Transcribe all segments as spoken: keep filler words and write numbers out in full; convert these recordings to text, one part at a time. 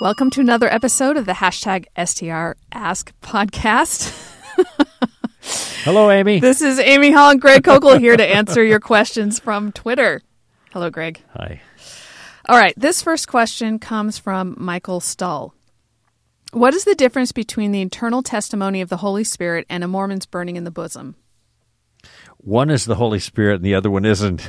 Welcome to another episode of the hashtag S T R Ask podcast. Hello, Amy. This is Amy Hall and Greg Kokel here to answer your questions from Twitter. Hello, Greg. Hi. All right, this first question comes from Michael Stull. What is the difference between the internal testimony of the Holy Spirit and a Mormon's burning in the bosom? One is the Holy Spirit and the other one isn't.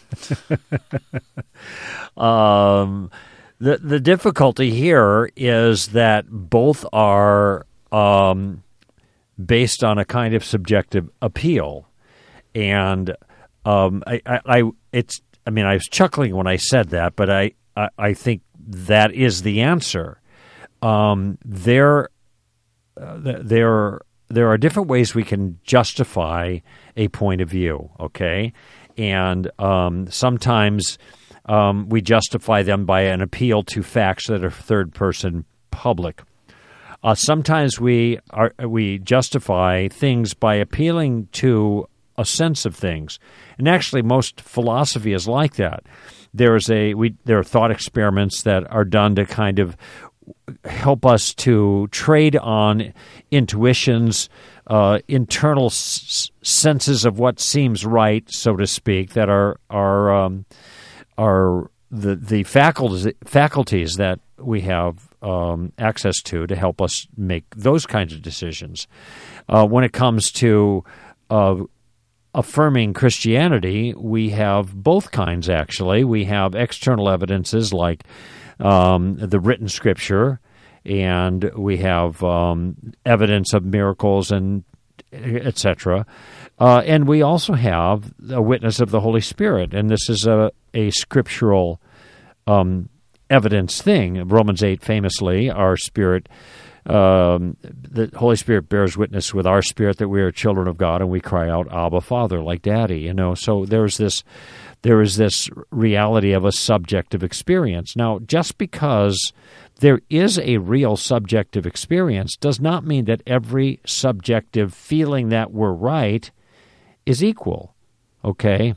um, the the difficulty here is that both are um, based on a kind of subjective appeal, and um, I, I, I it's I mean I was chuckling when I said that, but I I, I think that is the answer. Um, there, uh, there, there are different ways we can justify a point of view. Okay, and um, sometimes um, we justify them by an appeal to facts that are third-person public. Uh, sometimes we are we justify things by appealing to a sense of things, and actually, most philosophy is like that. There is a we there are thought experiments that are done to kind of help us to trade on intuitions, uh, internal s- senses of what seems right, so to speak, that are are um, are the the faculties faculties that we have um, access to to help us make those kinds of decisions. Uh, when it comes to uh, affirming Christianity, we have both kinds. Actually, we have external evidences like Um, the written scripture, and we have um, evidence of miracles and et cetera. Uh, and we also have a witness of the Holy Spirit, and this is a, a scriptural um, evidence thing. Romans eight famously, our spirit, um, the Holy Spirit bears witness with our spirit that we are children of God, and we cry out, Abba, Father, like Daddy. You know, so there's this. There is this reality of a subjective experience. Now, just because there is a real subjective experience does not mean that every subjective feeling that we're right is equal, okay?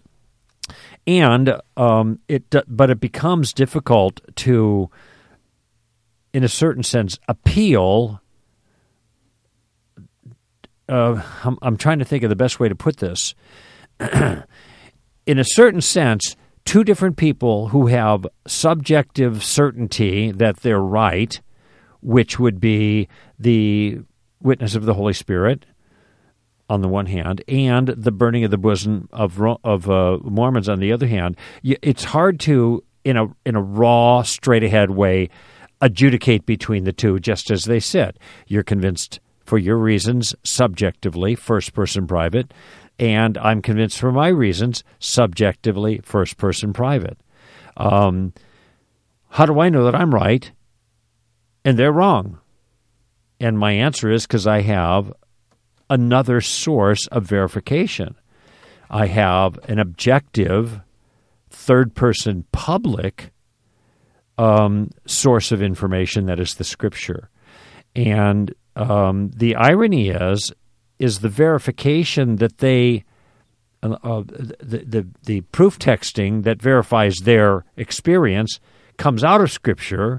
And um, it, but it becomes difficult to, in a certain sense, appeal. Uh, I'm, I'm trying to think of the best way to put this. In a certain sense, two different people who have subjective certainty that they're right, which would be the witness of the Holy Spirit on the one hand, and the burning of the bosom of of uh, Mormons on the other hand, it's hard to, in a in a raw, straight-ahead way, adjudicate between the two just as they sit. You're convinced for your reasons, subjectively, first-person private, and I'm convinced for my reasons, subjectively, first-person private. Um, how do I know that I'm right and they're wrong? And my answer is because I have another source of verification. I have an objective, third-person public um, source of information that is the Scripture. And um, the irony is, is the verification that they, uh, uh, the, the the proof texting that verifies their experience comes out of Scripture,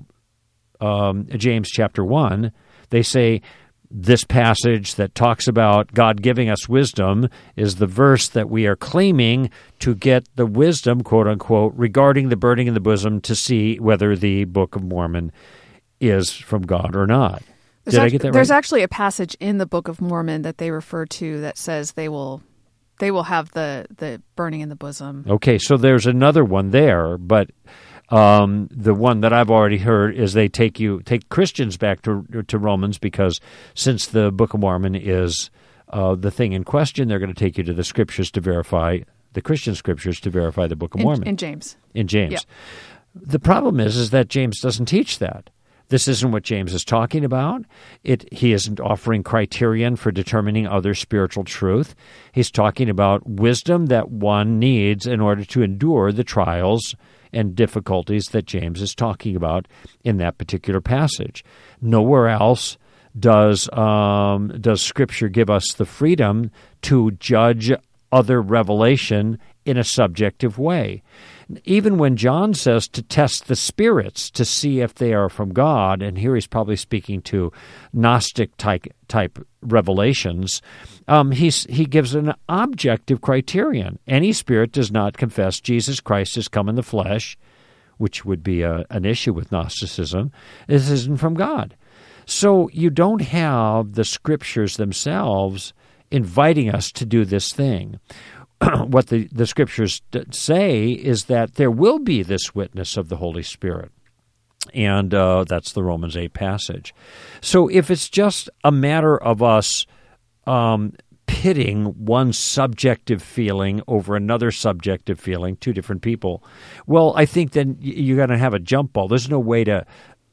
um, James chapter one. They say this passage that talks about God giving us wisdom is the verse that we are claiming to get the wisdom, quote unquote, regarding the burning in the bosom to see whether the Book of Mormon is from God or not. There's Did act- I get that right? There's actually a passage in the Book of Mormon that they refer to that says they will they will have the, the burning in the bosom. Okay, so there's another one there, but um, the one that I've already heard is they take you take Christians back to to Romans because since the Book of Mormon is uh, the thing in question, they're going to take you to the Scriptures to verify the Christian Scriptures to verify the Book of in, Mormon. In James. In James. Yeah. The problem is, is that James doesn't teach that. This isn't what James is talking about. It, he isn't offering criterion for determining other spiritual truth. He's talking about wisdom that one needs in order to endure the trials and difficulties that James is talking about in that particular passage. Nowhere else does um, does Scripture give us the freedom to judge other revelation in a subjective way. Even when John says to test the spirits to see if they are from God, and here he's probably speaking to Gnostic type, type revelations, um, he's, he gives an objective criterion. Any spirit does not confess Jesus Christ has come in the flesh, which would be a, an issue with Gnosticism. This isn't from God. So you don't have the Scriptures themselves inviting us to do this thing. What the, the Scriptures say is that there will be this witness of the Holy Spirit. And uh, that's the Romans eight passage. So if it's just a matter of us um, pitting one subjective feeling over another subjective feeling, two different people, well, I think then you're going to have a jump ball. There's no way to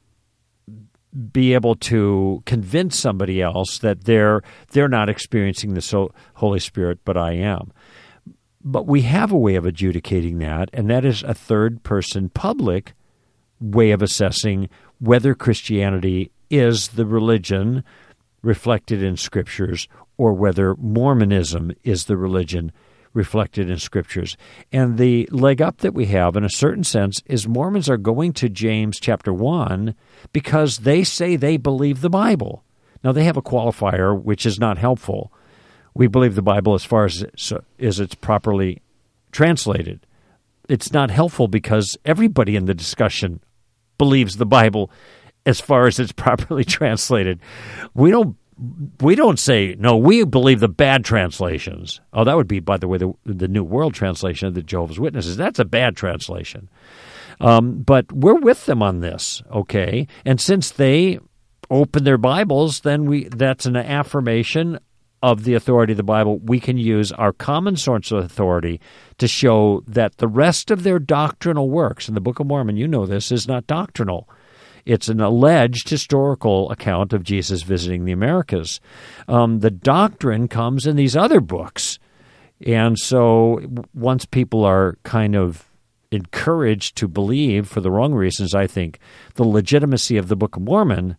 be able to convince somebody else that they're they're not experiencing the Holy Spirit, but I am. But we have a way of adjudicating that, and that is a third-person public way of assessing whether Christianity is the religion reflected in Scriptures or whether Mormonism is the religion reflected in Scriptures. And the leg up that we have, in a certain sense, is Mormons are going to James chapter one because they say they believe the Bible. Now, they have a qualifier which is not helpful. We believe the Bible as far as it's, as it's properly translated. It's not helpful because everybody in the discussion believes the Bible as far as it's properly translated. We don't we don't say, no, we believe the bad translations. Oh, that would be, by the way, the, the New World Translation of the Jehovah's Witnesses. That's a bad translation. Um, but we're with them on this, okay? And since they open their Bibles, then we that's an affirmation of the authority of the Bible. We can use our common source of authority to show that the rest of their doctrinal works, in the Book of Mormon, you know this, is not doctrinal. It's an alleged historical account of Jesus visiting the Americas. Um, the doctrine comes in these other books. And so once people are kind of encouraged to believe, for the wrong reasons, I think, the legitimacy of the Book of Mormon,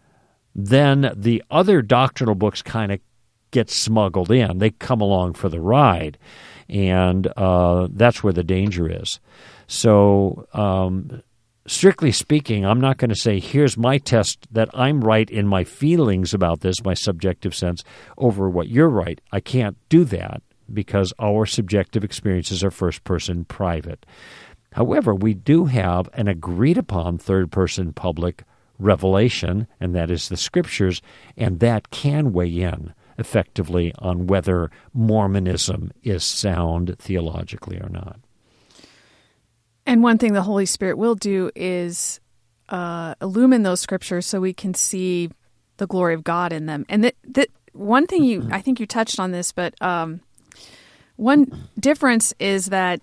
then the other doctrinal books kind of get smuggled in. They come along for the ride. And uh, that's where the danger is. So um, strictly speaking, I'm not going to say, here's my test that I'm right in my feelings about this, my subjective sense, over what you're right. I can't do that because our subjective experiences are first-person private. However, we do have an agreed-upon third-person public revelation, and that is the Scriptures, and that can weigh in effectively on whether Mormonism is sound theologically or not. And one thing the Holy Spirit will do is uh, illumine those Scriptures so we can see the glory of God in them. And that, that one thing you, I think you touched on this, but um, one difference is that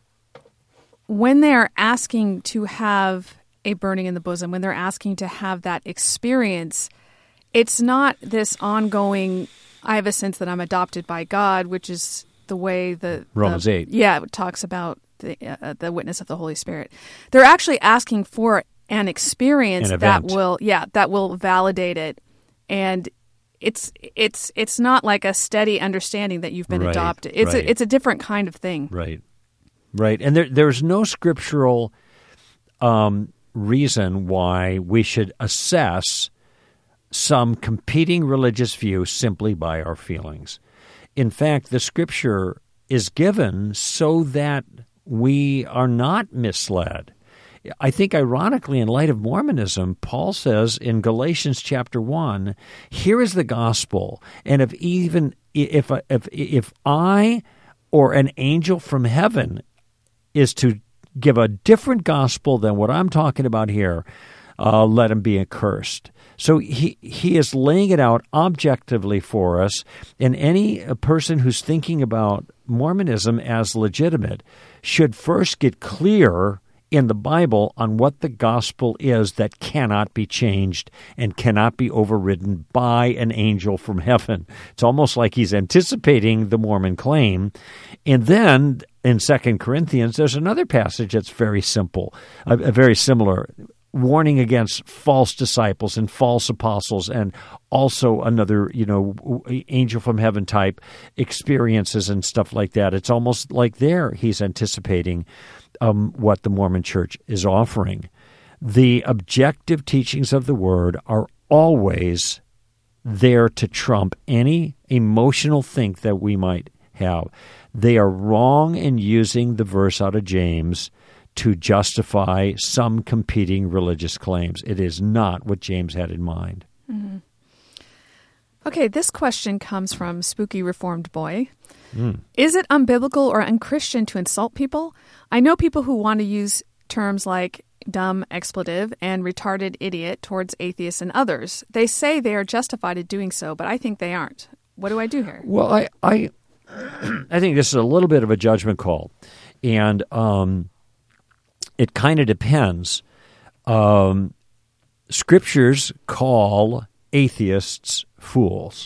when they're asking to have a burning in the bosom, when they're asking to have that experience, it's not this ongoing, I have a sense that I'm adopted by God, which is the way the... Romans the, eight. Yeah, it talks about the, uh, the witness of the Holy Spirit. They're actually asking for an experience an that event. will, yeah, that will validate it. And it's it's it's not like a steady understanding that you've been right, adopted. It's right. a, it's a different kind of thing. Right, right. And there there's no scriptural um, reason why we should assess some competing religious view simply by our feelings. In fact, the Scripture is given so that we are not misled. I think, ironically, in light of Mormonism, Paul says in Galatians chapter one, here is the gospel, and if even if if if I or an angel from heaven is to give a different gospel than what I'm talking about here, uh, let him be accursed. So he he is laying it out objectively for us, and any person who's thinking about Mormonism as legitimate should first get clear in the Bible on what the gospel is that cannot be changed and cannot be overridden by an angel from heaven. It's almost like he's anticipating the Mormon claim. And then in Second Corinthians, there's another passage that's very simple, uh, very similar. warning against false disciples and false apostles, and also another, you know, angel from heaven type experiences and stuff like that. It's almost like there he's anticipating um, what the Mormon Church is offering. The objective teachings of the Word are always there to trump any emotional think that we might have. They are wrong in using the verse out of James to justify some competing religious claims. It is not what James had in mind. Mm-hmm. Okay, this question comes from Spooky Reformed Boy. Mm. Is it unbiblical or unchristian to insult people? I know people who want to use terms like dumb expletive and retarded idiot towards atheists and others. They say they are justified in doing so, but I think they aren't. What do I do here? Well, I I, I think this is a little bit of a judgment call, and um, it kind of depends. Um, scriptures call atheists fools.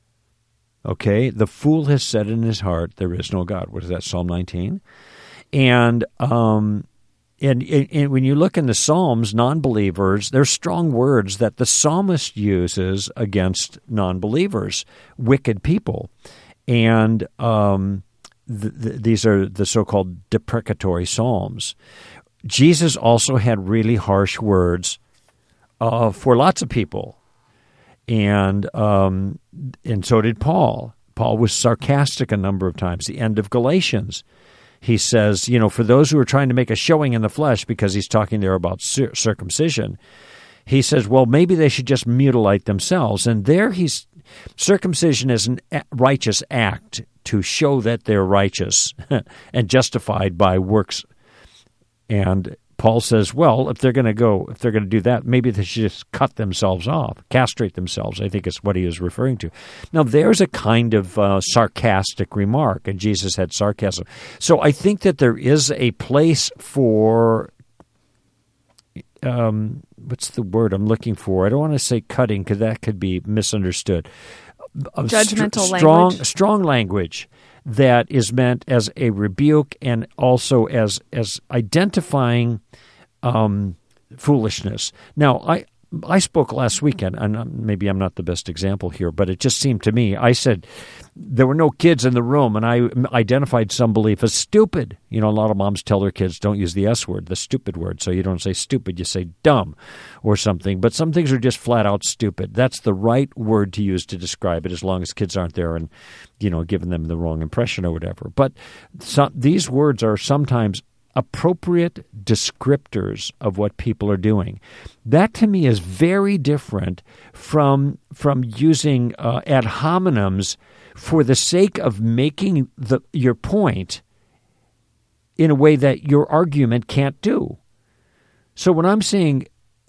Okay? The fool has said in his heart, there is no God. What is that, Psalm nineteen? And um, and, and when you look in the Psalms, non-believers, there's strong words that the psalmist uses against non-believers, wicked people. And um, th- th- these are the so-called deprecatory psalms. Jesus also had really harsh words uh, for lots of people. And um, and so did Paul. Paul was sarcastic a number of times. The end of Galatians, he says, you know, for those who are trying to make a showing in the flesh, because he's talking there about cir- circumcision, he says, well, maybe they should just mutilate themselves. And there he's, circumcision is an righteous act to show that they're righteous and justified by works. And Paul says, well, if they're going to go, if they're going to do that, maybe they should just cut themselves off, castrate themselves, I think is what he is referring to. Now, there's a kind of uh, sarcastic remark, and Jesus had sarcasm. So I think that there is a place for, um, what's the word I'm looking for? I don't want to say cutting, because that could be misunderstood. Judgmental st- strong, language. Strong language that is meant as a rebuke and also as as identifying um, foolishness. Now, I I spoke last weekend, and maybe I'm not the best example here, but it just seemed to me, I said there were no kids in the room, and I identified some belief as stupid. You know, a lot of moms tell their kids, don't use the S word, the stupid word, so you don't say stupid, you say dumb or something. But some things are just flat out stupid. That's the right word to use to describe it, as long as kids aren't there and, you know, giving them the wrong impression or whatever. But some, these words are sometimes appropriate descriptors of what people are doing. That to me is very different from from using uh, ad hominems for the sake of making the your point in a way that your argument can't do. So when I'm saying,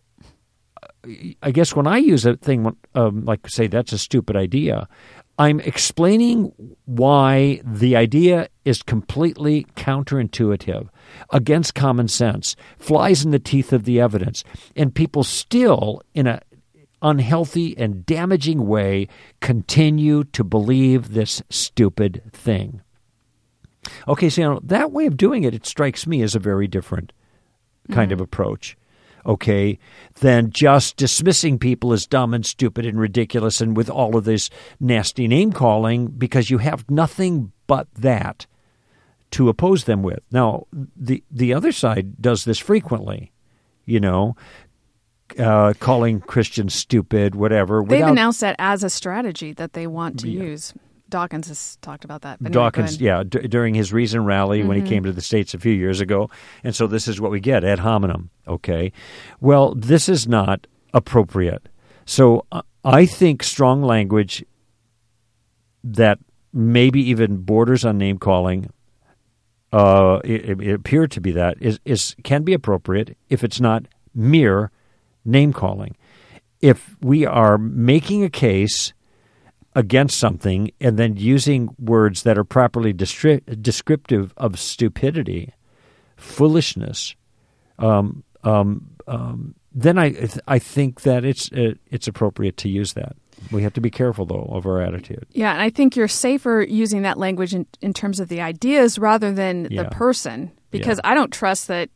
I guess when I use a thing um, like, say, that's a stupid idea, I'm explaining why the idea is completely counterintuitive, against common sense, flies in the teeth of the evidence, and people still, in an unhealthy and damaging way, continue to believe this stupid thing. Okay, so you know, that way of doing it, it strikes me as a very different kind mm-hmm. of approach. Okay, than just dismissing people as dumb and stupid and ridiculous and with all of this nasty name-calling, because you have nothing but that to oppose them with. Now, the the other side does this frequently, you know, uh, calling Christians stupid, whatever. They've without, announced that as a strategy that they want to yeah. use. Dawkins has talked about that. But Dawkins, yeah, d- during his Reason rally mm-hmm. when he came to the States a few years ago. And so this is what we get, ad hominem, okay? Well, this is not appropriate. So uh, I think strong language that maybe even borders on name-calling, uh, it, it appeared to be that, is, is can be appropriate if it's not mere name-calling. If we are making a case against something and then using words that are properly distri- descriptive of stupidity, foolishness, um, um, um, then I th- I think that it's uh, it's appropriate to use that. We have to be careful, though, of our attitude. Yeah, and I think you're safer using that language in, in terms of the ideas rather than yeah. the person, because yeah. I don't trust that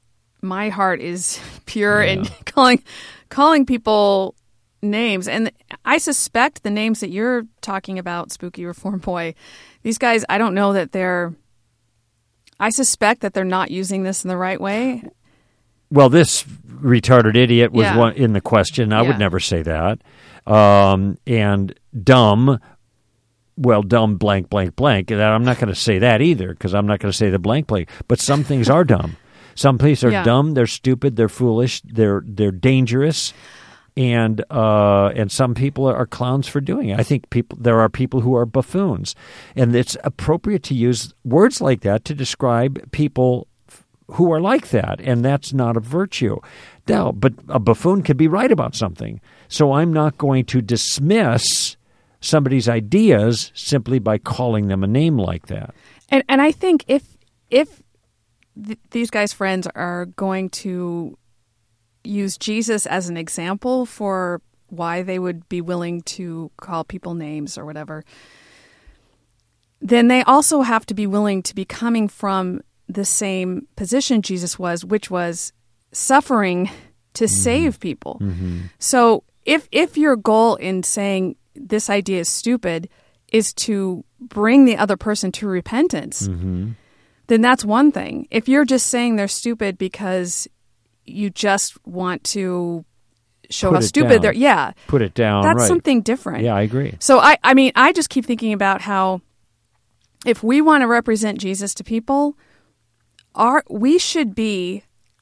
my heart is pure Yeah. in calling calling people names. And I suspect the names that you're talking about, Spooky Reform Boy, these guys, I don't know that they're, I suspect that they're not using this in the right way. Well, this retarded idiot was Yeah. one in the question. I Yeah. would never say that. Um, and dumb, well, dumb blank, blank, blank. And I'm not going to say that either because I'm not going to say the blank, blank. But some things are dumb. Some things are Yeah. dumb. They're stupid. They're foolish. They're they're dangerous. And uh, and some people are clowns for doing it. I think people there are people who are buffoons, and it's appropriate to use words like that to describe people who are like that, and that's not a virtue. Now, but a buffoon could be right about something, so I'm not going to dismiss somebody's ideas simply by calling them a name like that. And and I think if if th- these guys' friends are going to use Jesus as an example for why they would be willing to call people names or whatever, then they also have to be willing to be coming from the same position Jesus was, which was suffering to mm-hmm. save people. Mm-hmm. So if if your goal in saying this idea is stupid is to bring the other person to repentance, mm-hmm. then that's one thing. If you're just saying they're stupid because you just want to show Put how it stupid down. they're, yeah, Put it down, that's right. something different. Yeah, I agree. So I, I mean, I just keep thinking about how if we want to represent Jesus to people, our we should be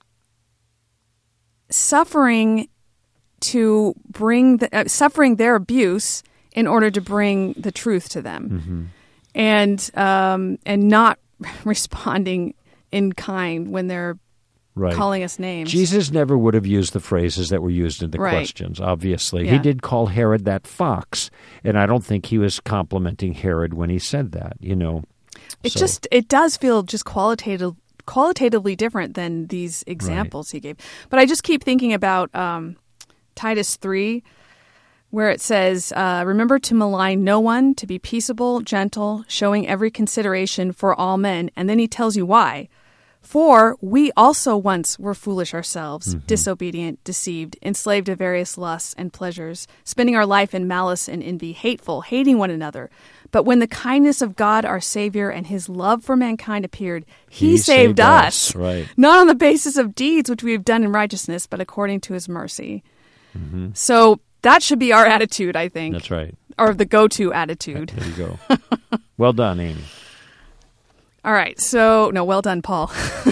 suffering to bring the, uh, suffering their abuse in order to bring the truth to them, mm-hmm. and um, and not responding in kind when they're right. calling us names. Jesus never would have used the phrases that were used in the right. questions, obviously. Yeah. He did call Herod that fox, and I don't think he was complimenting Herod when he said that, you know. It so. just, it does feel just qualitative, qualitatively different than these examples right. he gave. But I just keep thinking about um, Titus three, where it says, uh, remember to malign no one, to be peaceable, gentle, showing every consideration for all men. And then he tells you why. For we also once were foolish ourselves, mm-hmm. disobedient, deceived, enslaved to various lusts and pleasures, spending our life in malice and envy, hateful, hating one another. But when the kindness of God our Savior and his love for mankind appeared, he, he saved, saved us, us right. not on the basis of deeds which we have done in righteousness, but according to his mercy. Mm-hmm. So that should be our attitude, I think. That's right. Or the go-to attitude. There you go. Well done, Amy. All right. So, no, well done, Paul.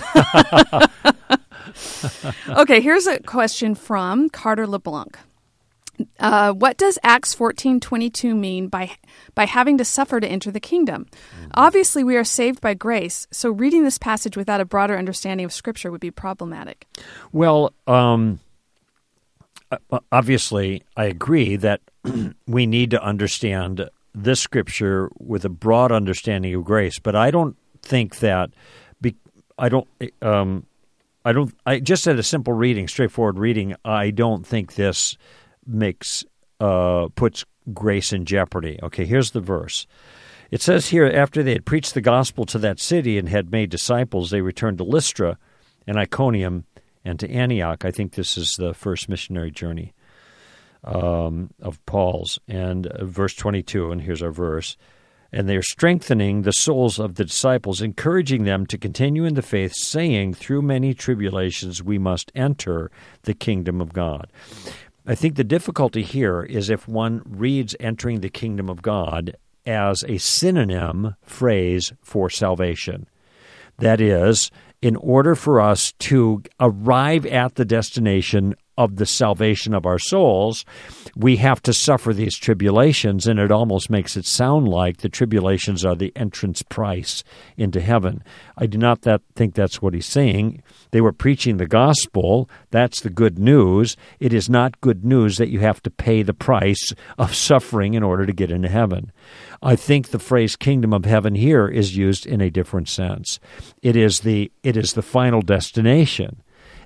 Okay, here's a question from Carter LeBlanc. Uh, what does Acts fourteen twenty-two mean by by having to suffer to enter the kingdom? Mm-hmm. Obviously, we are saved by grace, so reading this passage without a broader understanding of Scripture would be problematic. Well, um, obviously, I agree that we need to understand this Scripture with a broad understanding of grace, but I don't think that be, I don't um, I don't I just at a simple reading, straightforward reading, I don't think this makes uh, puts grace in jeopardy. Okay, here's the verse. It says here, after they had preached the gospel to that city and had made disciples, they returned to Lystra and Iconium and to Antioch. I think this is the first missionary journey um, of Paul's. And uh, verse twenty-two, and here's our verse. And they are strengthening the souls of the disciples, encouraging them to continue in the faith, saying, through many tribulations we must enter the kingdom of God. I think the difficulty here is if one reads entering the kingdom of God as a synonym phrase for salvation. That is, in order for us to arrive at the destination of the salvation of our souls, we have to suffer these tribulations, and it almost makes it sound like the tribulations are the entrance price into heaven. I do not that, think that's what he's saying. They were preaching the gospel. That's the good news. It is not good news that you have to pay the price of suffering in order to get into heaven. I think the phrase kingdom of heaven here is used in a different sense. It is the it is the final destination.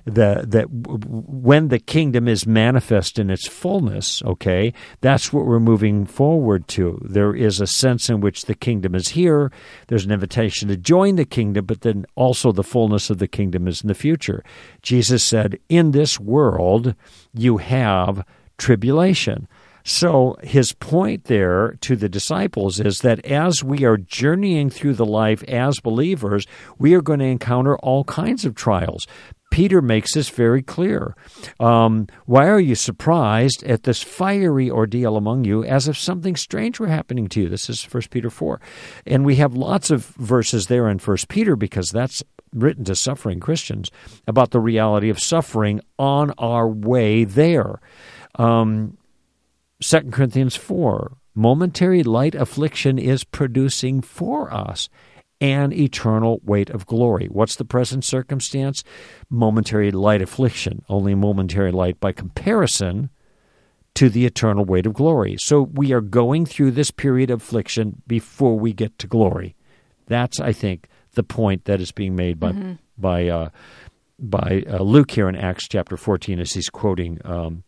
the that when the kingdom is manifest in its fullness, okay, that's what we're moving forward to. There is a sense in which the kingdom is here. There's an invitation to join the kingdom, but then also the fullness of the kingdom is in the future. Jesus said, in this world, you have tribulation. So his point there to the disciples is that as we are journeying through the life as believers, we are going to encounter all kinds of trials. Peter makes this very clear. Um, why are you surprised at this fiery ordeal among you as if something strange were happening to you? This is First Peter four. And we have lots of verses there in First Peter because that's written to suffering Christians about the reality of suffering on our way there. Um Second Corinthians four, momentary light affliction is producing for us an eternal weight of glory. What's the present circumstance? Momentary light affliction, only momentary light by comparison to the eternal weight of glory. So we are going through this period of affliction before we get to glory. That's, I think, the point that is being made by mm-hmm. by uh, by uh, Luke here in Acts chapter fourteen as he's quoting um,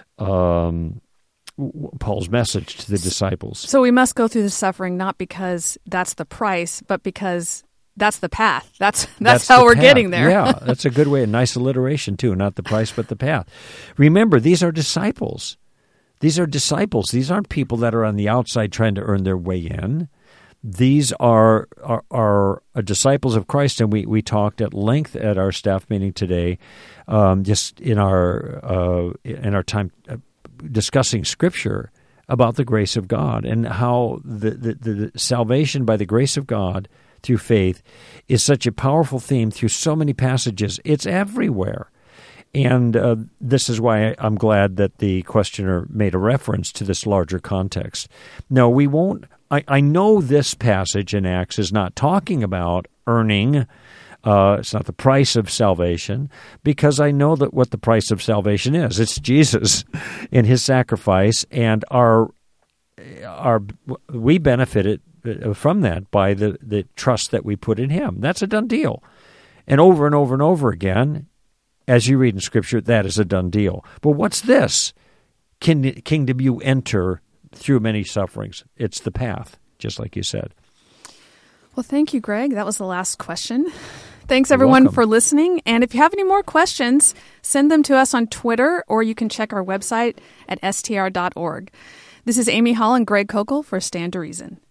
um Paul's message to the disciples. So we must go through the suffering not because that's the price, but because that's the path. That's that's, that's how we're path. getting there. Yeah, that's a good way. A nice alliteration, too. Not the price, but the path. Remember, these are disciples. These are disciples. These aren't people that are on the outside trying to earn their way in. These are are, are disciples of Christ, and we, we talked at length at our staff meeting today, um, just in our uh, in our time uh, discussing Scripture about the grace of God and how the, the, the salvation by the grace of God through faith is such a powerful theme through so many passages. It's everywhere. And uh, this is why I'm glad that the questioner made a reference to this larger context. No, we won't. I, I know this passage in Acts is not talking about earning. Uh, it's not the price of salvation, because I know that what the price of salvation is. It's Jesus and his sacrifice, and our our we benefited from that by the, the trust that we put in him. That's a done deal. And over and over and over again, as you read in Scripture, that is a done deal. But what's this? King, kingdom you enter through many sufferings. It's the path, just like you said. Well, thank you, Greg. That was the last question. Thanks, everyone, for listening. And if you have any more questions, send them to us on Twitter, or you can check our website at S T R dot org. This is Amy Hall and Greg Kokel for Stand to Reason.